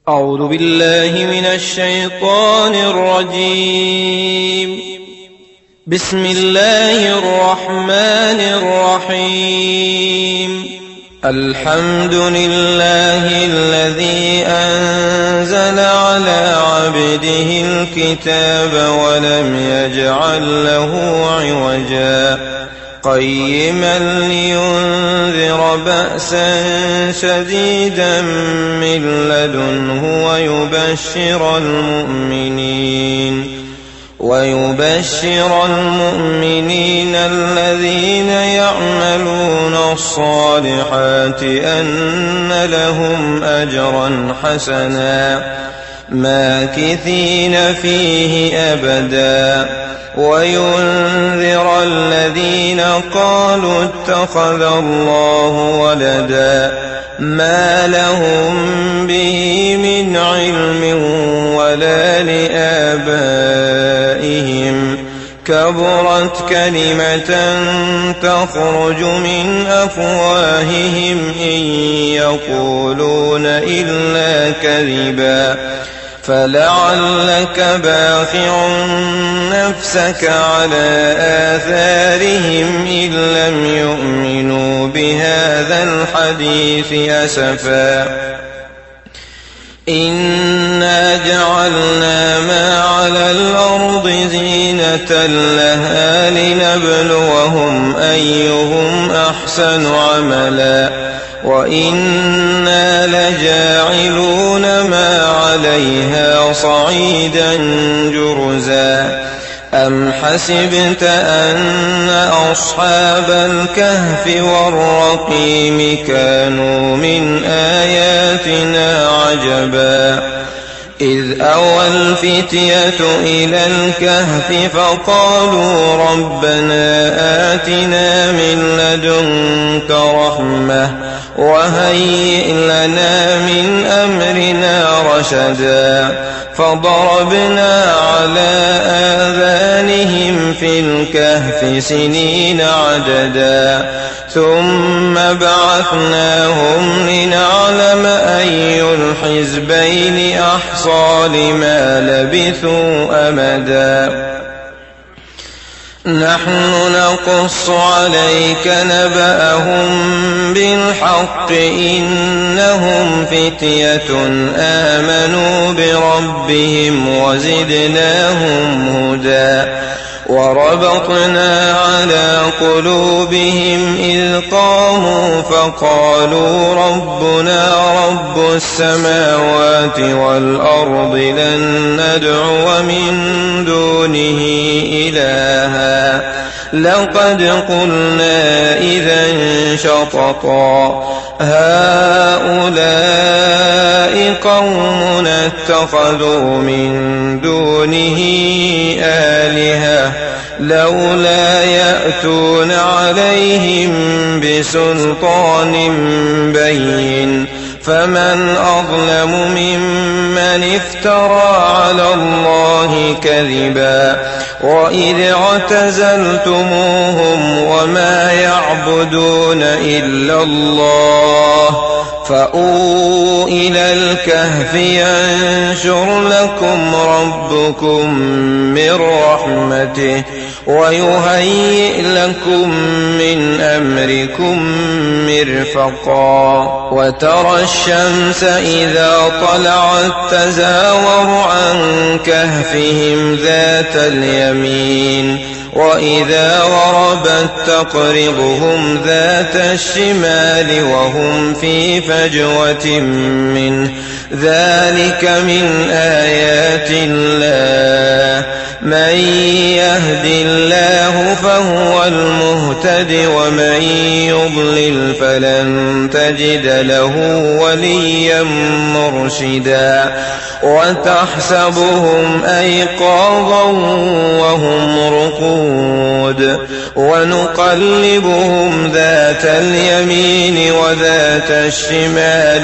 أعوذ بالله من الشيطان الرجيم. بسم الله الرحمن الرحيم. الحمد لله الذي أنزل على عبده الكتاب ولم يجعل له عوجا قيما لينذر بأسا شديدا من لدنه ويبشر المؤمنين الذين يعملون الصالحات أن لهم أجرا حسنا ماكثين فيه أبدا وينذر الذين قالوا اتخذ الله ولدا ما لهم به من علم ولا لآبائهم كبرت كلمة تخرج من أفواههم إن يقولون إلا كذبا فلعلك باخع نفسك على آثارهم إن لم يؤمنوا بهذا الحديث أسفا إنا جعلنا ما على الأرض زينة لها لنبلوهم أيهم أحسن عملا وإنا لجاعلون ما عليها صعيدا جرزا أم حسبت أن أصحاب الكهف والرقيم كانوا من آياتنا عجبا إذ أوى الفتية إلى الكهف فقالوا ربنا آتنا من لدنك رحمة وهيئ لنا من أمرنا رشدا فضربنا على آذانهم في الكهف سنين عددا ثم بعثناهم لنعلم أي الحزبين أحصى لما لبثوا أمدا نحن نقص عليك نبأهم بالحق إنهم فتية آمنوا بربهم وزدناهم هدى وربطنا على قلوبهم إذ قاموا فقالوا ربنا رب السماوات والأرض لن ندعو من دونه إلها لقد قلنا إذا شططا هؤلاء قومنا اتخذوا من دونه آلهة لولا يأتون عليهم بسلطان بين فمن أظلم ممن افترى على الله كذبا وإذ اعتزلتموهم وما يعبدون إلا الله فأووا إلى الكهف ينشر لكم ربكم من رحمته ويهيئ لكم من أمركم مرفقا وترى الشمس إذا طلعت تزاور عن كهفهم ذات اليمين وإذا غربت تقرضهم ذات الشمال وهم في فجوة منه ذلك من آيات الله من يهد الله فهو المهتد ومن يضلل فلن تجد له وليا مرشدا وتحسبهم أيقاظا وهم رقود ونقلبهم ذات اليمين وذات الشمال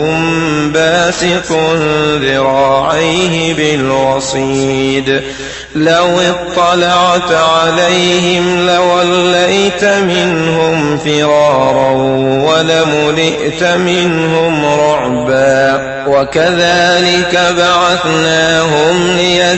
وكلبهم باسط ذراعيه بالوصيد لو اطلعت عليهم لوليت منهم فرارا ولملئت منهم رعبا وكذلك بعثناهم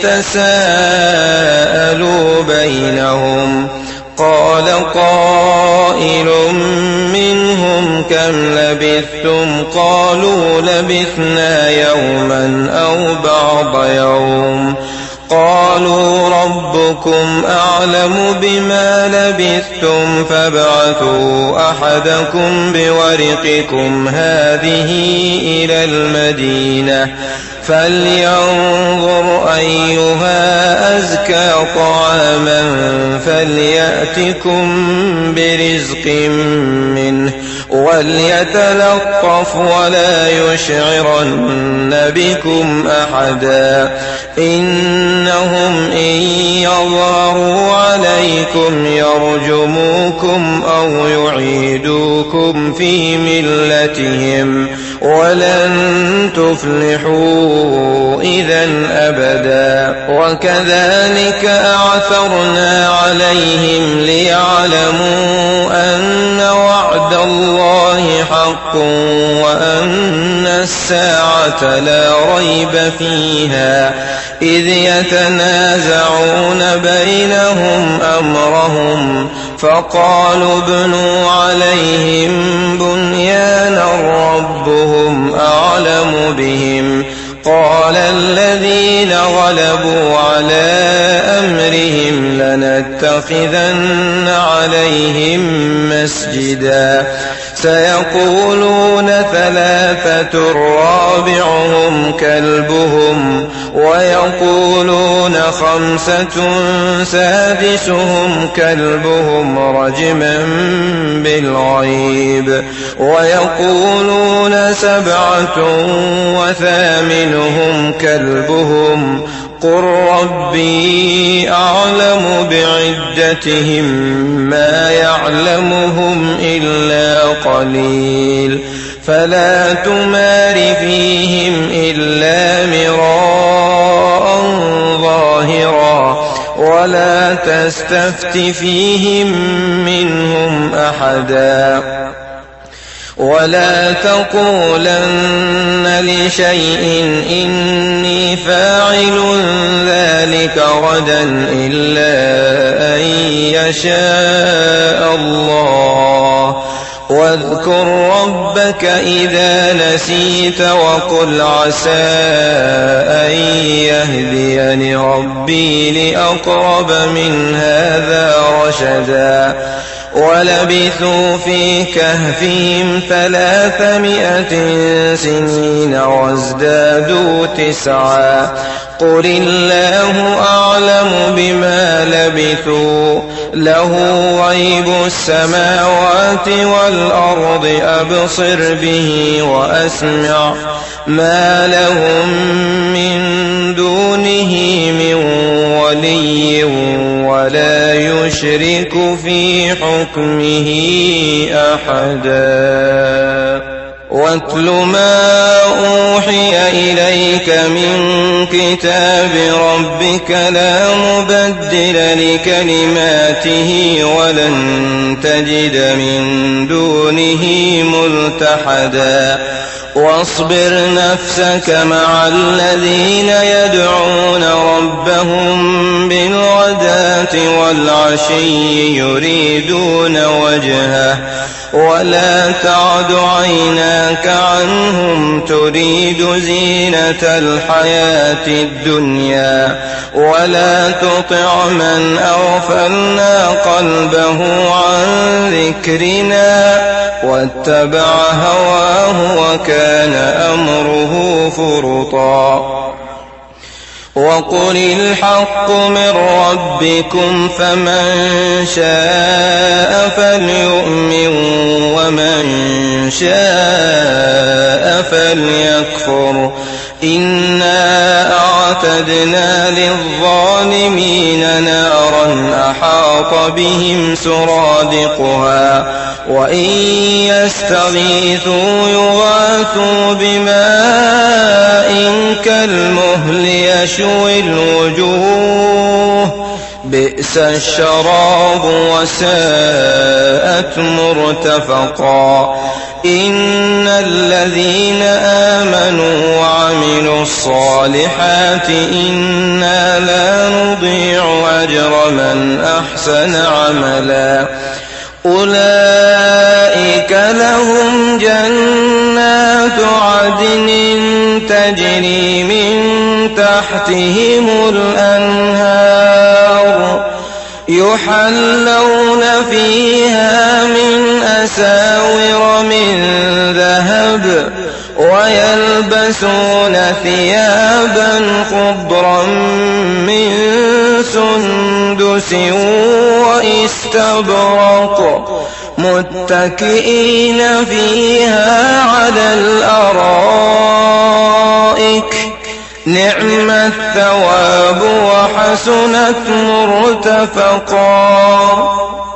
ليتساءلوا بينهم قال قائل منهم كم لبثتم قالوا لبثنا يوما أو بعض يوم قالوا ربكم أعلم بما لبثتم فابعثوا أحدكم بورقكم هذه إلى المدينة فلينظر أيها أزكى طعاما فليأتكم برزق منه وليتلطف ولا يشعرن بكم أحدا إنهم إن يظهروا عليكم يرجموكم أو يعيدوكم في ملتهم ولن تفلحوا إذا أبدا وكذلك أعثرنا عليهم ليعلموا أن وعد الله حق وأن الساعة لا ريب فيها إذ يتنازعون بينهم أمرهم فقالوا ابنوا عليهم بنيانا ربهم أعلم بهم قال الذين غلبوا على أمرهم لنتخذن عليهم مسجدا سيقولون ثلاثة رابعهم كلبهم ويقولون خمسة سادسهم كلبهم رجما بالغيب ويقولون سبعة وثامنهم كلبهم قل ربي أعلم بعدتهم ما يعلمهم إلا قليل فلا تمار فيهم إلا مراء ظاهرا ولا تستفت فيهم منهم أحدا ولا تقولن لشيء إني فاعل ذلك غدا إلا أن يشاء الله واذكر ربك إذا نسيت وقل عسى أن يهديني ربي لأقرب من هذا رشدا ولبثوا في كهفهم 300 سنين وازدادوا 9 قل الله أعلم بما لبثوا له غيب السماوات والأرض أبصر به وأسمع ما لهم من دونه من ولي ولا يشرك في حكمه أحدا واتل ما أوحي إليك من كتاب ربك لا مبدل لكلماته ولن تجد من دونه ملتحدا واصبر نفسك مع الذين يدعون ربهم بالغداة والعشي يريدون وجهه ولا تعد عيناك عنهم تريد زينة الحياة الدنيا ولا تطع من أغفلنا قلبه عن ذكرنا واتبع هواه وكان أمره فرطا وقل الحق من ربكم فمن شاء فليؤمن ومن شاء فليكفر إنا أعتدنا للظالمين نارا أحاط بهم سرادقها وإن يستغيثوا يغاثوا بماء كالمهل يشوي الوجوه بئس الشراب وساءت مرتفقا إن الذين آمنوا وعملوا الصالحات إنا لا نضيع أجر من أحسن عملا أولئك لهم جنات عدن تجري من تحتهم الأنهار يحلون فيها من أساور من ذهب ويلبسون ثيابا خضرا من سندس واستبرق متكئين فيها على الأرائك نعم الثواب وحسنت مرتفقا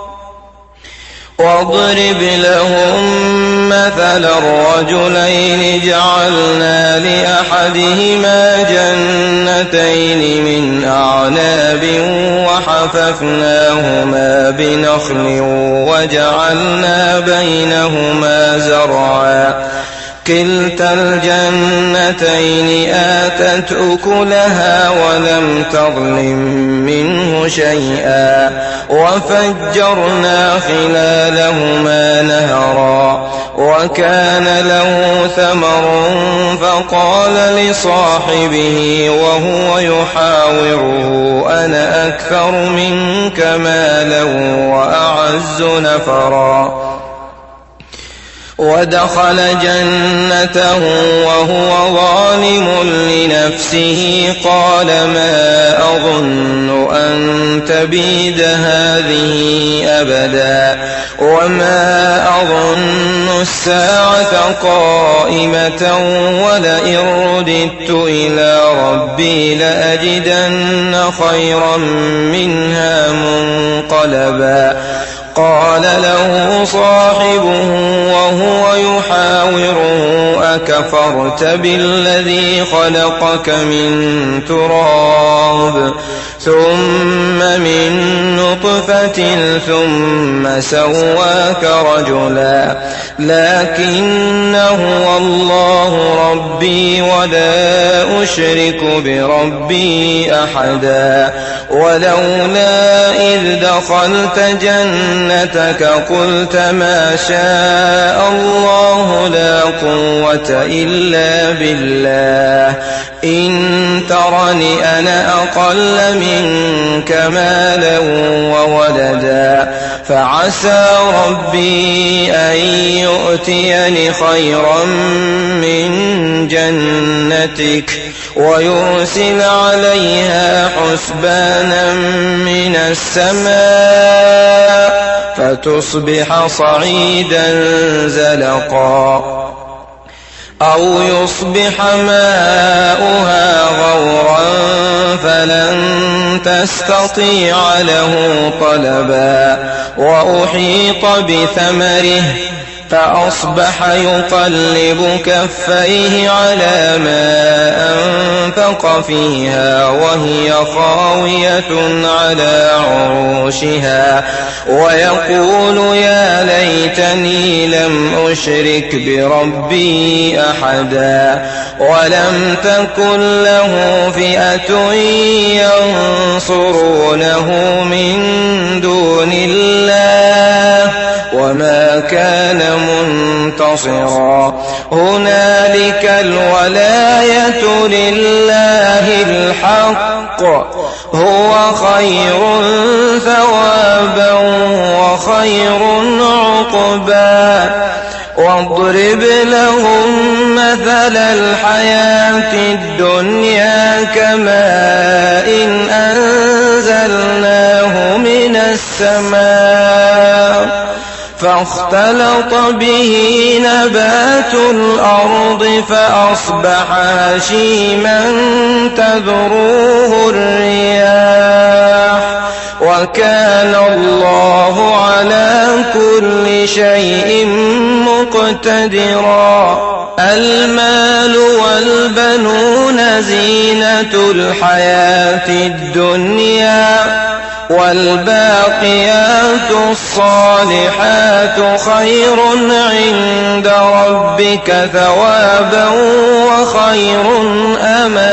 واضرب لهم مثل الرجلين جعلنا لأحدهما جنتين من أعناب وحففناهما بنخل وجعلنا بينهما زرعا كلتا الجنتين آتت أكلها ولم تظلم منه شيئا وفجرنا خلالهما نهرا وكان له ثمر فقال لصاحبه وهو يحاوره أنا أكثر منك مالا وأعز نفرا ودخل جنته وهو ظالم لنفسه قال ما أظن أن تبيد هذه أبدا وما أظن الساعة قائمة ولئن رددت إلى ربي لأجدن خيرا منها منقلبا قال له صاحبه وهو يحاوره أكفرت بالذي خلقك من تراب ثم من نطفة ثم سواك رجلا لكن هو الله ربي ولا أشرك بربي أحدا ولولا إذ دخلت جنتك قلت ما شاء الله لا قوة إلا بالله إن ترني أنا أقل منك مالا وولدا فعسى ربي أن يؤتيني خيرا من جنتك ويرسل عليها حسبانا من السماء فتصبح صعيدا زلقا أو يصبح ماؤها غورا فلن تستطيع له طلبا وأحيط بثمره فأصبح يقلب كفيه على ما أنفق فيها وهي خاوية على عروشها ويقول يا ليتني لم أشرك بربي أحدا ولم تكن له فئة ينصرونه من دون الله وما كان منتصرا هنالك الولاية لله الحق هو خير ثوابا وخير عقبا واضرب لهم مثل الحياة الدنيا كماء أنزلناه من السماء فاختلط به نبات الأرض فأصبح هشيما تذروه الرياح وكان الله على كل شيء مقتدرا المال والبنون زينة الحياة الدنيا والباقيات الصالحات خير عند ربك ثوابا وخير أملا.